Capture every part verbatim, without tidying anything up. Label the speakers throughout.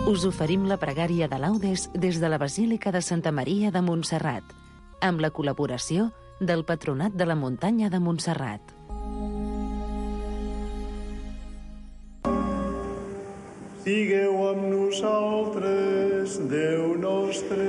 Speaker 1: Us oferim la pregària de Laudes des de la Basílica de Santa Maria de Montserrat, amb la col·laboració del Patronat de la Muntanya de Montserrat.
Speaker 2: Sigueu amb nosaltres, Déu nostre.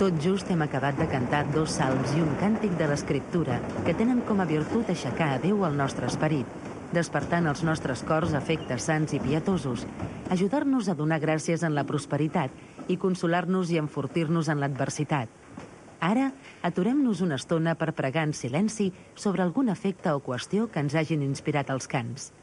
Speaker 1: Tot just hem acabat de cantar dos salms i un càntic de l'Escriptura que tenen com a virtut aixecar a Déu el nostre esperit, despertant als nostres cors afectes sants i pietosos, ajudar-nos a donar gràcies en la prosperitat i consolar-nos i enfortir-nos en l'adversitat. Ara, aturem-nos una estona per pregar en silenci sobre algun efecte o qüestió que ens hagin inspirat els cants.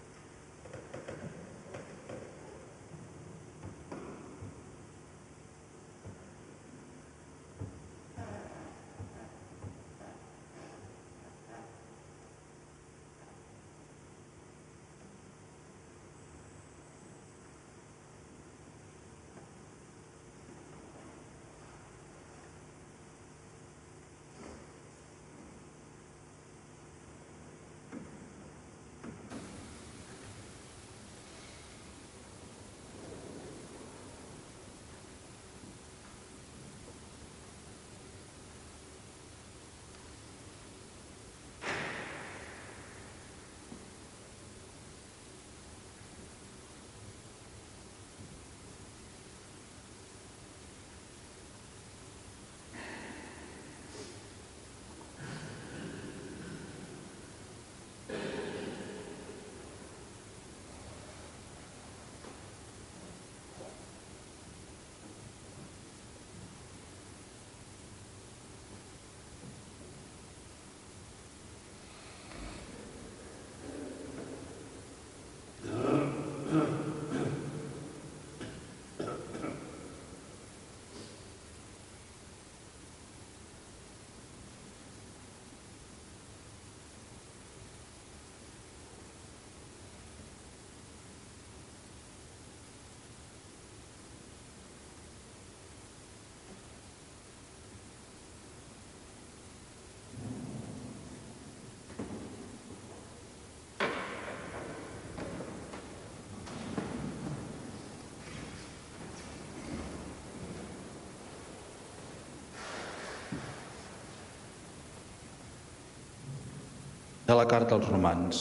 Speaker 3: De la carta als romans.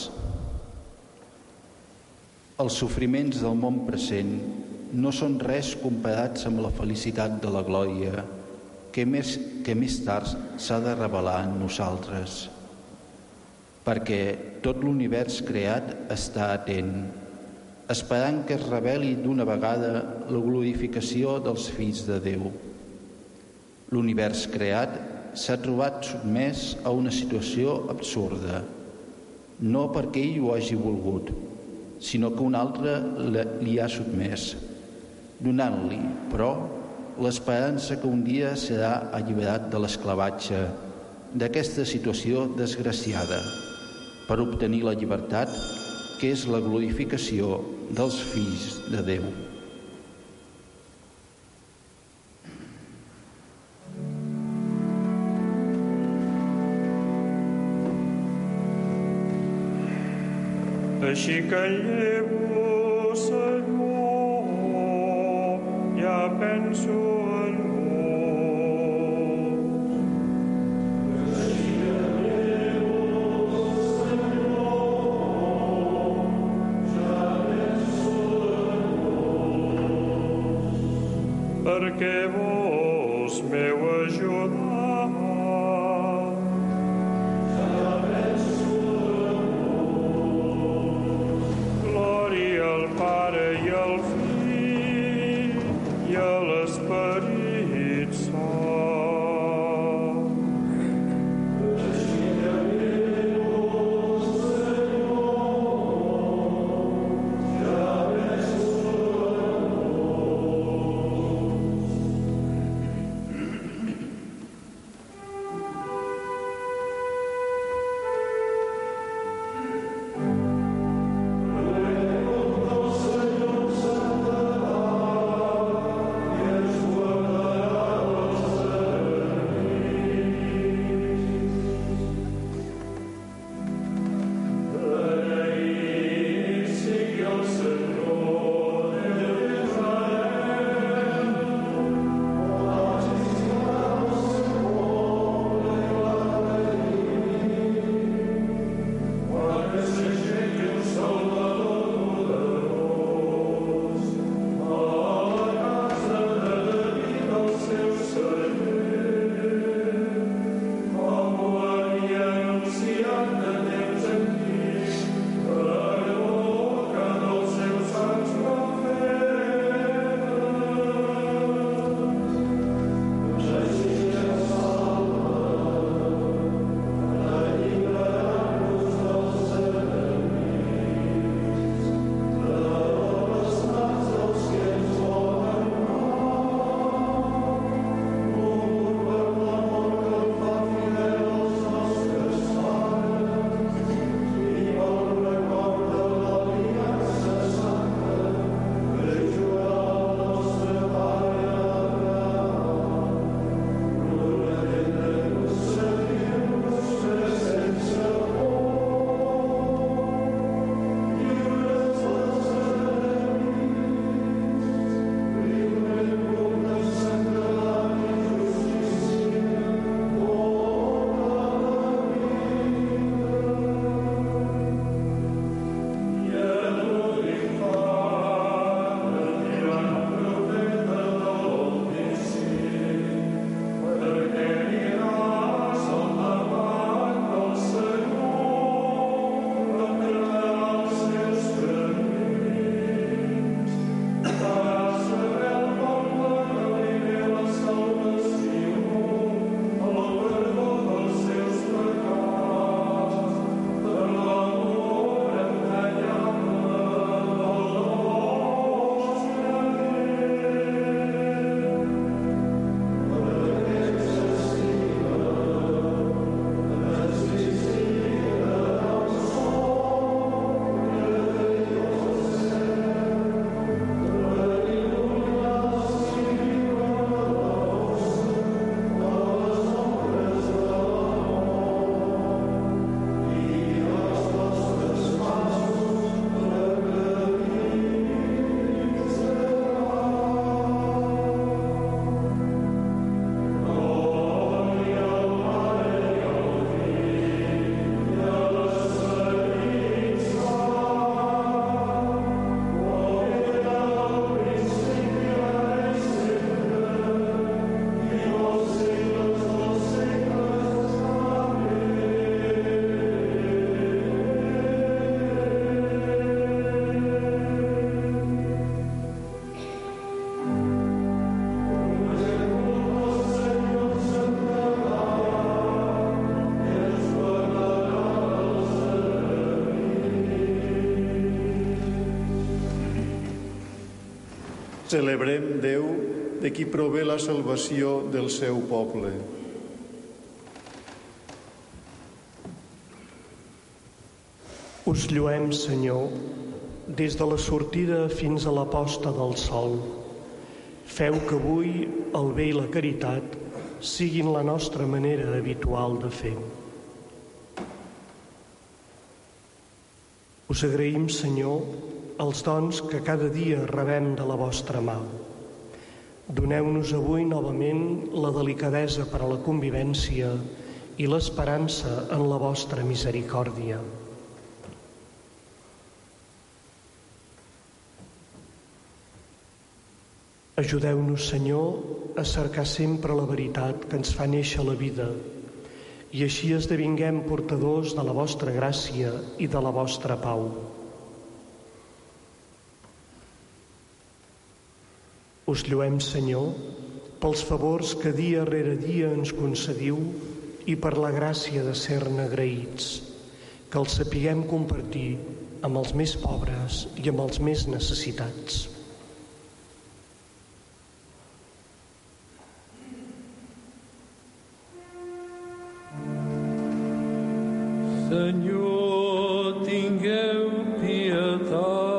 Speaker 3: Els sofriments del món present no són res comparats amb la felicitat de la glòria que més, que més tard s'ha de revelar en nosaltres, perquè tot l'univers creat està atent, esperant que es reveli d'una vegada la glorificació dels fills de Déu. L'univers creat s'ha trobat sotmès a una situació absurda, no perquè ell ho hagi volgut, sinó que un altre li ha sotmès, donant-li, però, l'esperança que un dia serà alliberat de l'esclavatge d'aquesta situació desgraciada per obtenir la llibertat, que és la glorificació dels fills de Déu.
Speaker 2: Així que llevo, Senyor, ja penso en vos. Així que llevo, Senyor, ja penso en vos. Perquè vos m'heu ajudat. Celebrem Déu, de qui prové la salvació del seu poble.
Speaker 4: Us lloem, Senyor, des de la sortida fins a la posta del sol. Feu que avui el bé i la caritat siguin la nostra manera habitual de fer. Us agraïm, Senyor, els dons que cada dia rebem de la vostra mà. Doneu-nos avui novament la delicadesa per a la convivència i l'esperança en la vostra misericòrdia. Ajudeu-nos, Senyor, a cercar sempre la veritat que ens fa néixer la vida i així esdevinguem portadors de la vostra gràcia i de la vostra pau. Us lloem, Senyor, pels favors que dia rere dia ens concediu i per la gràcia de ser-ne agraïts, que els sapiguem compartir amb els més pobres i amb els més necessitats.
Speaker 5: Senyor, tingueu pietat.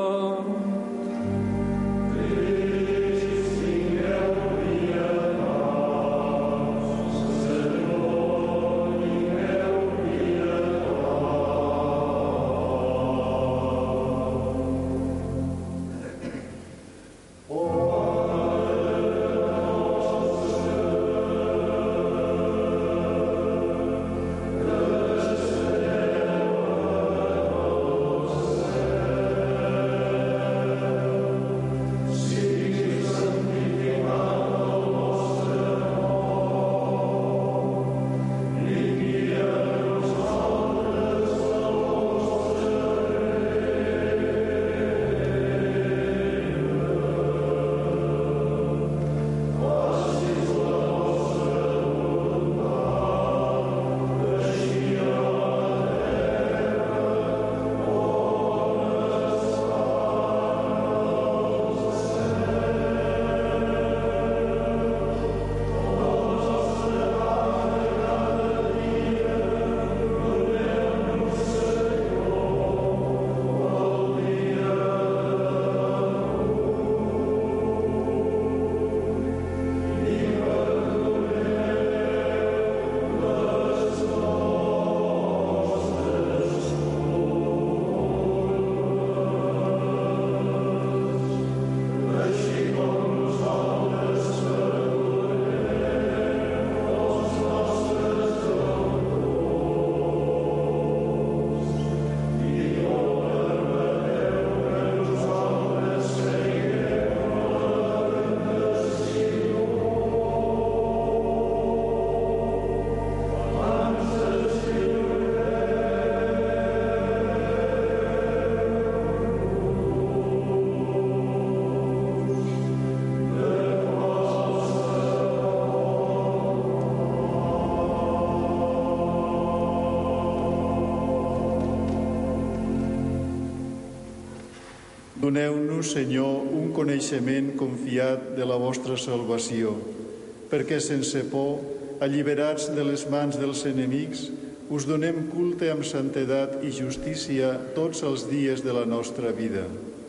Speaker 2: Doneu-nos, Senyor, un coneixement confiat de la vostra salvació, perquè sense por, alliberats de les mans dels enemics, us donem culte amb santedat i justícia tots els dies de la nostra vida.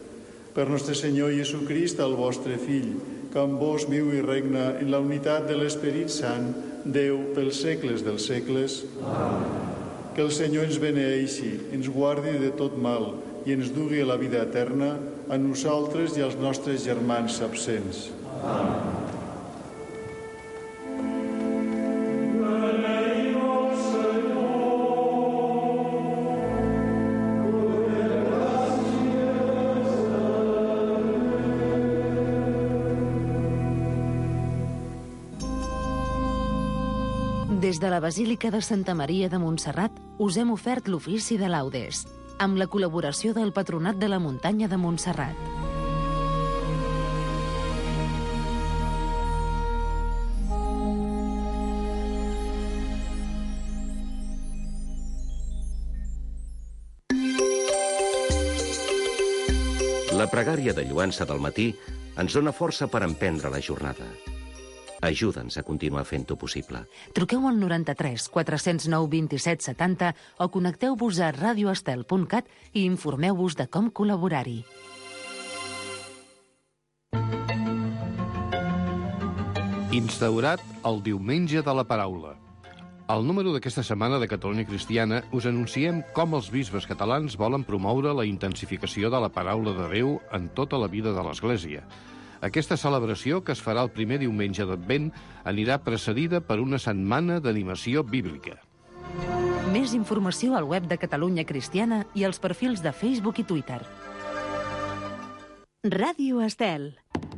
Speaker 2: Per nostre Senyor Jesucrist, el vostre Fill, que amb vos viu i regna en la unitat de l'Esperit Sant, Déu pels segles dels segles. Amén. Que el Senyor ens beneeixi, ens guardi de tot mal i ens dugui a la vida eterna, a nosaltres i als nostres germans absents. Amén.
Speaker 1: Des de la Basílica de Santa Maria de Montserrat us hem ofert l'ofici de laudes, amb la col·laboració del Patronat de la Muntanya de Montserrat.
Speaker 6: La pregària de lloança del matí ens dona força per emprendre la jornada. Ajuda'ns a continuar fent-ho possible.
Speaker 1: Truqueu al noranta-tres quatre cents nou vint-i-set setanta o connecteu-vos a radio estel punt cat i informeu-vos de com col·laborar-hi.
Speaker 7: Instaurat el diumenge de la paraula. Al número d'aquesta setmana de Catalunya Cristiana us anunciem com els bisbes catalans volen promoure la intensificació de la paraula de Déu en tota la vida de l'Església. Aquesta celebració, que es farà el primer diumenge d'Advent, anirà precedida per una setmana d'animació bíblica.
Speaker 1: Més informació al web de Catalunya Cristiana i als perfils de Facebook i Twitter.
Speaker 8: Ràdio Estel.